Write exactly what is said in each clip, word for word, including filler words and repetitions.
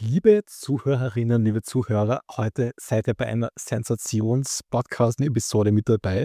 Liebe Zuhörerinnen, liebe Zuhörer, heute seid ihr bei einer Sensations-Podcast-Episode mit dabei.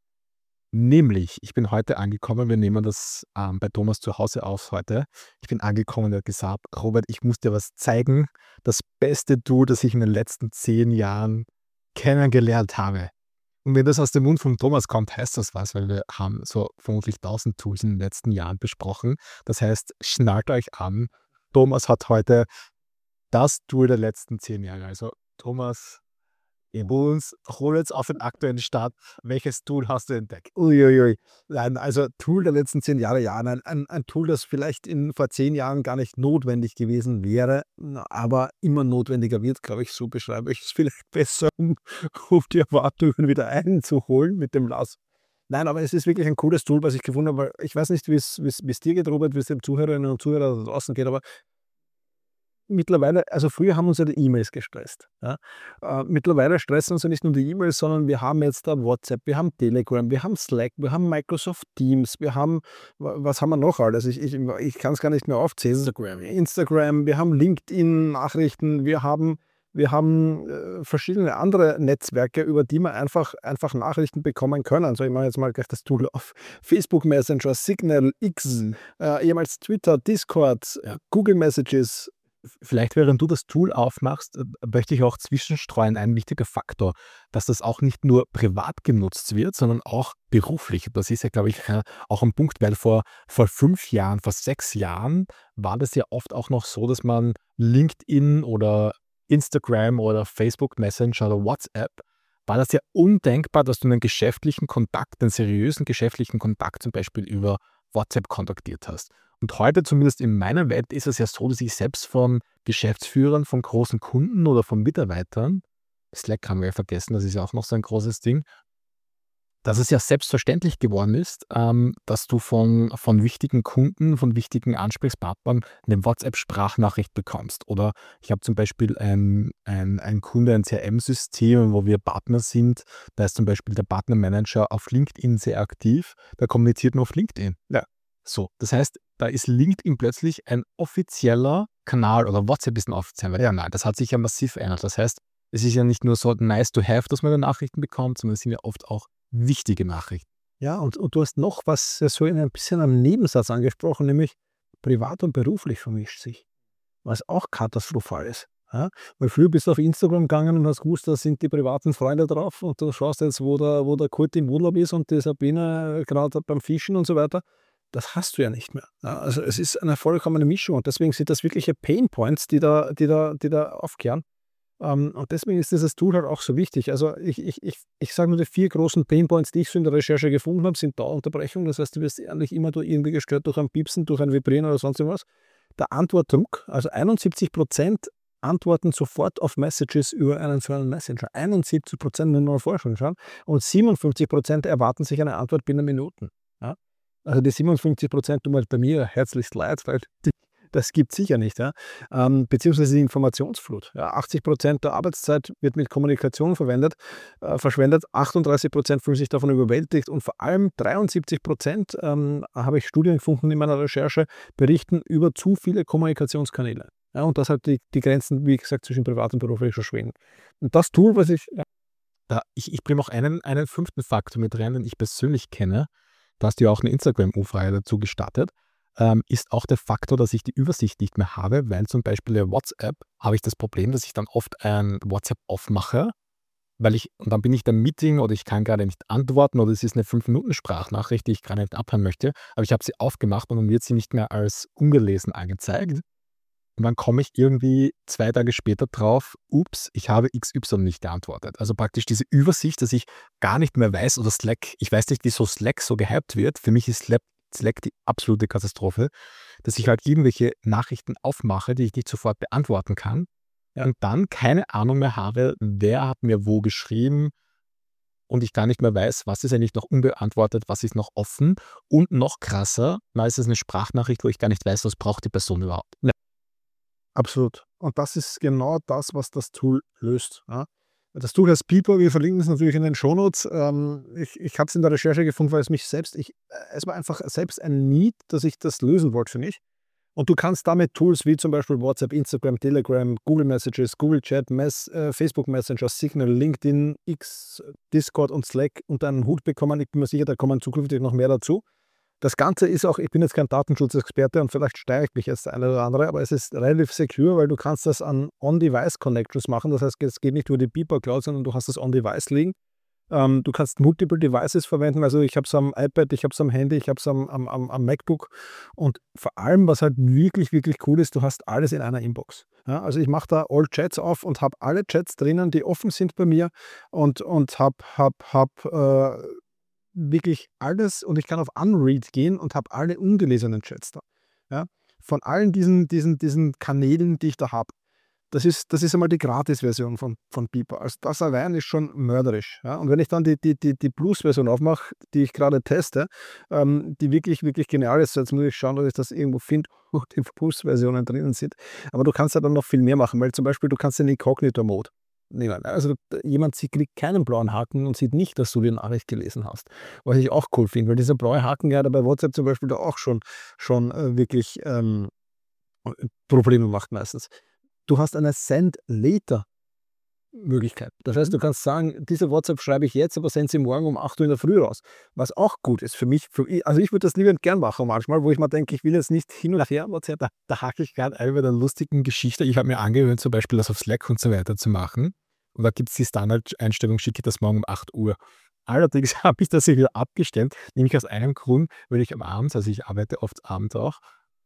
Nämlich, ich bin heute angekommen, wir nehmen das ähm, bei Thomas zu Hause auf heute. Ich bin angekommen und er hat gesagt, Robert, ich muss dir was zeigen. Das beste Tool, das ich in den letzten zehn Jahren kennengelernt habe. Und wenn das aus dem Mund von Thomas kommt, heißt das was, weil wir haben so vermutlich tausend Tools in den letzten Jahren besprochen. Das heißt, schnallt euch an. Thomas hat heute das Tool der letzten zehn Jahre. Also Thomas, uns hol jetzt auf den aktuellen Start. Welches Tool hast du entdeckt? Uiuiui. Nein, also Tool der letzten zehn Jahre, ja, nein, ein, ein Tool, das vielleicht in, vor zehn Jahren gar nicht notwendig gewesen wäre, na, aber immer notwendiger wird, glaube ich, so beschreibe ich es vielleicht besser, um, um die Erwartungen wieder einzuholen mit dem Lass. Nein, aber es ist wirklich ein cooles Tool, was ich gefunden habe, weil ich weiß nicht, wie es wie es- wie es dir geht, Robert, wie es dem Zuhörerinnen und Zuhörer da draußen geht, aber mittlerweile, also früher haben uns ja die E-Mails gestresst. Ja. Äh, mittlerweile stressen uns ja nicht nur die E-Mails, sondern wir haben jetzt da WhatsApp, wir haben Telegram, wir haben Slack, wir haben Microsoft Teams, wir haben, wa- was haben wir noch alles? Ich, ich, ich kann es gar nicht mehr aufzählen. Instagram. Instagram, wir haben LinkedIn-Nachrichten, wir haben, wir haben äh, verschiedene andere Netzwerke, über die wir einfach, einfach Nachrichten bekommen können. Also ich mache jetzt mal gleich das Tool auf. Facebook Messenger, Signal, X, Mhm. äh, ehemals Twitter, Discord, Ja. Google Messages. Vielleicht, während du das Tool aufmachst, äh, möchte ich auch zwischenstreuen, ein wichtiger Faktor, dass das auch nicht nur privat genutzt wird, sondern auch beruflich. Das ist ja, glaube ich, äh, auch ein Punkt, weil vor, vor fünf Jahren, vor sechs Jahren war das ja oft auch noch so, dass man LinkedIn oder Instagram oder Facebook Messenger oder WhatsApp, war das ja undenkbar, dass du einen geschäftlichen Kontakt, einen seriösen geschäftlichen Kontakt zum Beispiel über WhatsApp kontaktiert hast. Und heute, zumindest in meiner Welt, ist es ja so, dass ich selbst von Geschäftsführern, von großen Kunden oder von Mitarbeitern, Slack haben wir ja vergessen, das ist ja auch noch so ein großes Ding, dass es ja selbstverständlich geworden ist, ähm, dass du von, von wichtigen Kunden, von wichtigen Ansprechpartnern eine WhatsApp-Sprachnachricht bekommst. Oder ich habe zum Beispiel ein, ein, ein Kunde, ein C R M-System, wo wir Partner sind. Da ist zum Beispiel der Partnermanager auf LinkedIn sehr aktiv. Der kommuniziert nur auf LinkedIn. Ja. So, das heißt, da ist LinkedIn plötzlich ein offizieller Kanal oder WhatsApp ist ein offizieller. Ja, nein, das hat sich ja massiv verändert. Das heißt, es ist ja nicht nur so nice to have, dass man da Nachrichten bekommt, sondern es sind ja oft auch wichtige Nachrichten. Ja, und, und du hast noch was äh, so in ein bisschen am Nebensatz angesprochen, nämlich privat und beruflich vermischt sich, was auch katastrophal ist. Ja? Weil früher bist du auf Instagram gegangen und hast gewusst, da sind die privaten Freunde drauf und du schaust jetzt, wo der, wo der Kurt im Urlaub ist und die Sabine gerade beim Fischen und so weiter. Das hast du ja nicht mehr. Ja? Also es ist eine vollkommene Mischung und deswegen sind das wirkliche Painpoints, die da, die da, die da aufkehren. Ähm, und deswegen ist dieses Tool halt auch so wichtig. Also ich, ich, ich, ich sage nur, die vier großen Painpoints, die ich so in der Recherche gefunden habe, sind Dauerunterbrechung. Das heißt, du wirst eigentlich immer durch irgendwie gestört durch ein Piepsen, durch ein Vibrieren oder sonst irgendwas. Der Antwortdruck, also einundsiebzig Prozent antworten sofort auf Messages über einen so einen Messenger. einundsiebzig Prozent nur noch Forschung schauen. Und siebenundfünfzig Prozent erwarten sich eine Antwort binnen Minuten. Ja? Also die siebenundfünfzig Prozent tun mir halt bei mir herzlichst leid, weil die, das gibt es sicher nicht. Ja? Ähm, beziehungsweise die Informationsflut. Ja, achtzig Prozent der Arbeitszeit wird mit Kommunikation verwendet, äh, verschwendet, achtunddreißig Prozent fühlen sich davon überwältigt und vor allem dreiundsiebzig Prozent, ähm, habe ich Studien gefunden in meiner Recherche, berichten über zu viele Kommunikationskanäle. Ja, und das hat die, die Grenzen, wie gesagt, zwischen privat und beruflich verschwinden. Und das Tool, was ich, ja, Da, ich ich bringe auch einen, einen fünften Faktor mit rein, den ich persönlich kenne. Da hast du ja auch eine Instagram-Umfrage dazu gestartet. Ähm, ist auch der Faktor, dass ich die Übersicht nicht mehr habe, weil zum Beispiel der WhatsApp habe ich das Problem, dass ich dann oft ein WhatsApp aufmache, weil ich, und dann bin ich im Meeting oder ich kann gerade nicht antworten oder es ist eine fünf minuten Sprachnachricht, die ich gerade nicht abhören möchte, aber ich habe sie aufgemacht und dann wird sie nicht mehr als ungelesen angezeigt. Und dann komme ich irgendwie zwei Tage später drauf, ups, ich habe X Y nicht geantwortet. Also praktisch diese Übersicht, dass ich gar nicht mehr weiß, oder Slack, ich weiß nicht, wieso Slack so gehypt wird. Für mich ist Slack, Slack die absolute Katastrophe, dass ich halt irgendwelche Nachrichten aufmache, die ich nicht sofort beantworten kann ja, und dann keine Ahnung mehr habe, wer hat mir wo geschrieben und ich gar nicht mehr weiß, was ist eigentlich noch unbeantwortet, was ist noch offen und noch krasser, mal ist es eine Sprachnachricht, wo ich gar nicht weiß, was braucht die Person überhaupt. absolut. Und das ist genau das, was das Tool löst. Ja. Das Tool heißt People, wir verlinken es natürlich in den Shownotes. Ähm, ich ich habe es in der Recherche gefunden, weil es mich selbst, ich, äh, es war einfach selbst ein Need, dass ich das lösen wollte für mich. Und du kannst damit Tools wie zum Beispiel WhatsApp, Instagram, Telegram, Google Messages, Google Chat, Mess, äh, Facebook Messenger, Signal, LinkedIn, X, Discord und Slack unter einen Hut bekommen. Ich bin mir sicher, da kommen zukünftig noch mehr dazu. Das Ganze ist auch, ich bin jetzt kein Datenschutzexperte und vielleicht steige ich mich jetzt eine oder andere, aber es ist relativ secure, weil du kannst das an On-Device-Connections machen. Das heißt, es geht nicht über die Beeper Cloud, sondern du hast das On-Device liegen. Ähm, du kannst multiple Devices verwenden, also ich habe es am iPad, ich habe es am Handy, ich habe es am, am, am, am MacBook und vor allem, was halt wirklich, wirklich cool ist, du hast alles in einer Inbox. Ja, also ich mache da All Chats auf und habe alle Chats drinnen, die offen sind bei mir und, und habe hab, hab, äh, wirklich alles und ich kann auf Unread gehen und habe alle ungelesenen Chats da. Ja, von allen diesen, diesen, diesen Kanälen, die ich da habe. Das ist, das ist einmal die Gratis-Version von, von Beeper. Also das allein ist schon mörderisch. Ja? Und wenn ich dann die, die, die, die Plus-Version aufmache, die ich gerade teste, ähm, die wirklich, wirklich genial ist, jetzt muss ich schauen, dass ich das irgendwo finde, wo die Plus-Versionen drinnen sind. Aber du kannst ja dann noch viel mehr machen, weil zum Beispiel du kannst den Incognito-Mode nehmen. Also jemand sie kriegt keinen blauen Haken und sieht nicht, dass du die Nachricht gelesen hast. Was ich auch cool finde, weil dieser blaue Haken ja bei WhatsApp zum Beispiel da auch schon, schon äh, wirklich ähm, Probleme macht meistens. Du hast eine Send-Later-Möglichkeit. Das heißt, du kannst sagen, diese WhatsApp schreibe ich jetzt, aber sende sie morgen um acht Uhr in der Früh raus. Was auch gut ist für mich. Für, also ich würde das lieber gern machen manchmal, wo ich mir denke, ich will jetzt nicht hin und her WhatsApp. Da, da hake ich gerade ein bei der lustigen Geschichte. Ich habe mir angewöhnt, zum Beispiel das auf Slack und so weiter zu machen. Und da gibt es die Standardeinstellung, schicke das morgen um acht Uhr. Allerdings habe ich das wieder abgestellt, nämlich aus einem Grund, weil ich am Abend, also ich arbeite oft abends auch,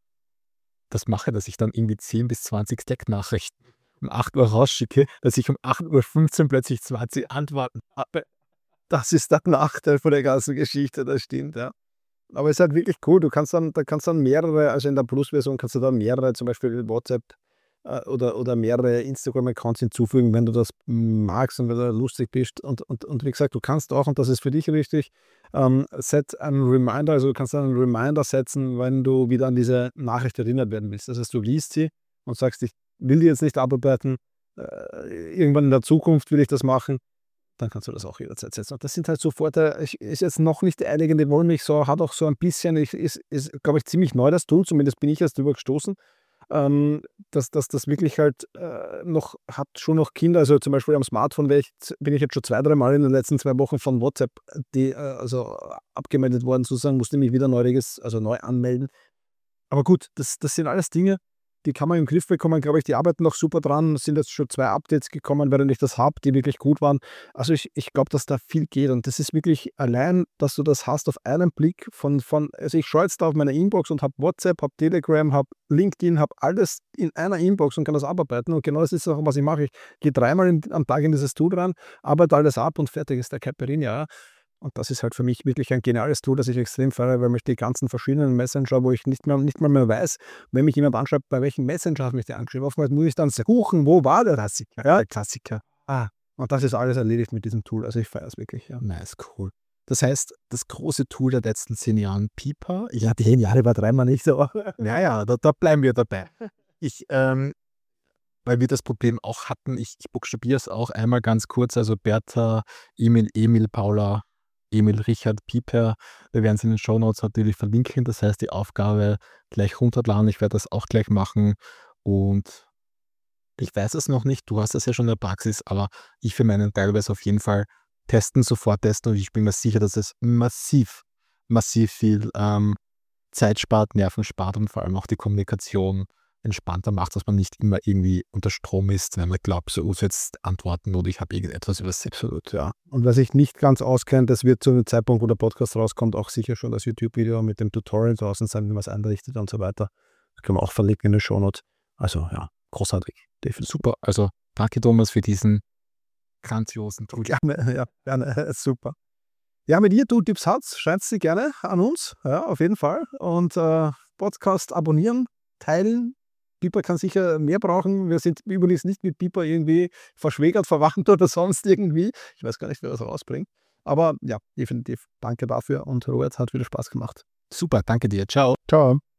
das mache, dass ich dann irgendwie zehn bis zwanzig Slack-Nachrichten um acht Uhr rausschicke, dass ich um acht Uhr fünfzehn plötzlich zwanzig Antworten habe. Das ist der Nachteil von der ganzen Geschichte, das stimmt, ja. Aber es ist halt wirklich cool. Du kannst dann, da kannst dann mehrere, also in der Plus-Version kannst du dann mehrere, zum Beispiel WhatsApp äh, oder, oder mehrere Instagram-Accounts hinzufügen, wenn du das magst und wenn du lustig bist. Und, und, und wie gesagt, du kannst auch, und das ist für dich richtig, ähm, set einen Reminder, also du kannst einen Reminder setzen, wenn du wieder an diese Nachricht erinnert werden willst. Das heißt, du liest sie und sagst, ich will die jetzt nicht abarbeiten, äh, irgendwann in der Zukunft will ich das machen. Dann kannst du das auch jederzeit setzen. Und das sind halt so Vorteile, ich, ist jetzt noch nicht der einige, die wollen mich so, hat auch so ein bisschen, ich, ist, ist glaube ich, ziemlich neu das Tool, zumindest bin ich erst drüber gestoßen, ähm, dass, dass das wirklich halt äh, noch, hat schon noch Kinder, also zum Beispiel am Smartphone bin ich, bin ich jetzt schon zwei, drei Mal in den letzten zwei Wochen von WhatsApp die, äh, also abgemeldet worden, sozusagen, musste mich wieder neues, also neu anmelden. Aber gut, das, das sind alles Dinge, die kann man im Griff bekommen, glaube ich, die arbeiten noch super dran. Es sind jetzt schon zwei Updates gekommen, während ich das habe, die wirklich gut waren. Also ich, ich glaube, dass da viel geht und das ist wirklich allein, dass du das hast auf einen Blick von, von also ich schaue jetzt da auf meine Inbox und habe WhatsApp, habe Telegram, habe LinkedIn, habe alles in einer Inbox und kann das abarbeiten und genau das ist auch, was ich mache. Ich gehe dreimal in, am Tag in dieses Tool rein, arbeite alles ab und fertig ist der Caipirinha. Ja. Und das ist halt für mich wirklich ein geniales Tool, das ich extrem feiere, weil mich die ganzen verschiedenen Messenger, wo ich nicht mehr, nicht mal mehr weiß, wenn mich jemand anschreibt, bei welchem Messenger hat mich der angeschrieben. Oftmals muss ich dann suchen, wo war der Klassiker? Ja, der Klassiker. Ah, und das ist alles erledigt mit diesem Tool. Also ich feiere es wirklich. Ja. Nice, cool. Das heißt, das große Tool der letzten zehn Jahren, Beeper. Ja, die zehn Jahre übertreiben wir nicht so. Naja, da, da bleiben wir dabei. Ich, ähm, weil wir das Problem auch hatten, ich, ich buchstabiere es auch einmal ganz kurz, also Bertha, Emil, Emil, Paula, Emil, Richard, Pieper. Wir werden es in den Shownotes natürlich verlinken. Das heißt, die Aufgabe gleich runterladen. Ich werde das auch gleich machen. Und ich weiß es noch nicht. Du hast das ja schon in der Praxis, aber ich für meinen Teil werde es auf jeden Fall testen, sofort testen. Und ich bin mir sicher, dass es massiv, massiv viel ähm, Zeit spart, Nerven spart und vor allem auch die Kommunikation entspannter macht, dass man nicht immer irgendwie unter Strom ist, wenn man glaubt, so muss jetzt antworten oder ich habe irgendetwas über Absolut, ja. Und wer sich nicht ganz auskennt, das wird zu dem Zeitpunkt, wo der Podcast rauskommt, auch sicher schon das YouTube-Video mit dem Tutorial draußen sein, wie man es einrichtet und so weiter. Das können wir auch verlinken in den Shownotes. Also ja, großartig. Definitiv. Super, also danke Thomas für diesen grandiosen Tool. Gerne, ja, gerne, super. Ja, wenn ihr Tooltips habt, schreibt sie gerne an uns, ja, auf jeden Fall. Und äh, Podcast abonnieren, teilen. Beeper kann sicher mehr brauchen. Wir sind übrigens nicht mit Beeper irgendwie verschwägert, verwandt oder sonst irgendwie. Ich weiß gar nicht, wer das rausbringt. Aber ja, definitiv danke dafür und Robert, hat wieder Spaß gemacht. Super, danke dir. Ciao. Ciao.